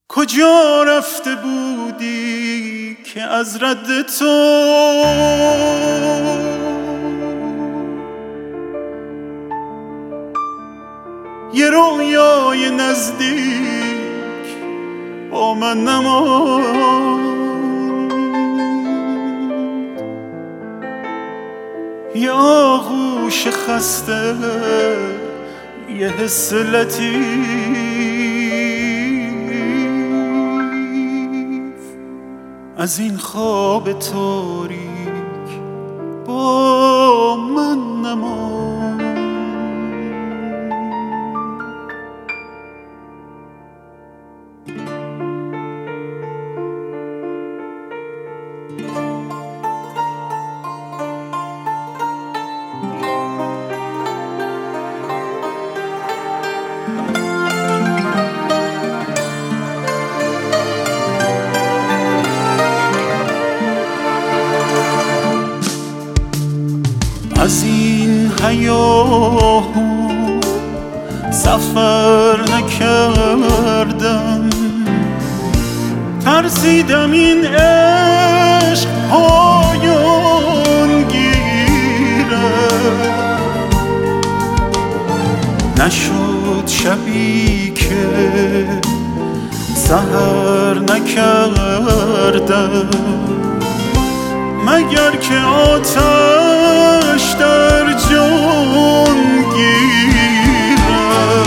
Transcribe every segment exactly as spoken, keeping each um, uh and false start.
کجا رفته بودی که از رد تو یه رویای نزدیک با من نماند؟ یه آغوش خسته، یه حس لطیف از این خواب تاریک با من نماند. از این هیاهو سفر نکردم، ترسیدم این عشق پایان گیره. نشد شبی که سحر نکردم، مگر که آتش در جان گیره.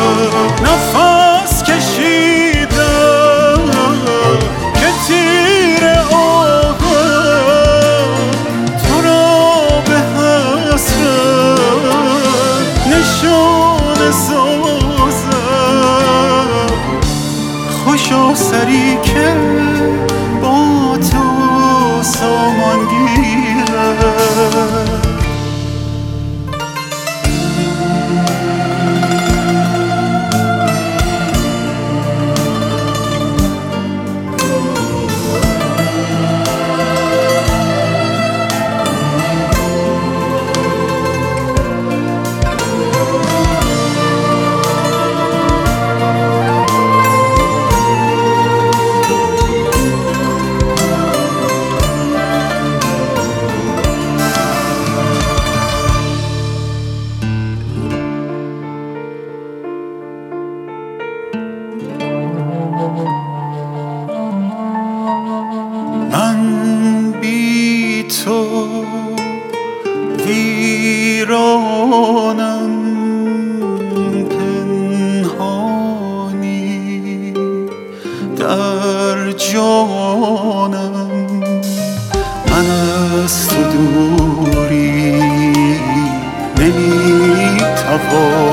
نفس کشیدم که تیر آهم تو را به حسرت نشانه سازم. خوشا سری که با تو سامان گیره. من بی تو ویرانم، پنهانی در جانم. من از تو دوری نمیتوانم،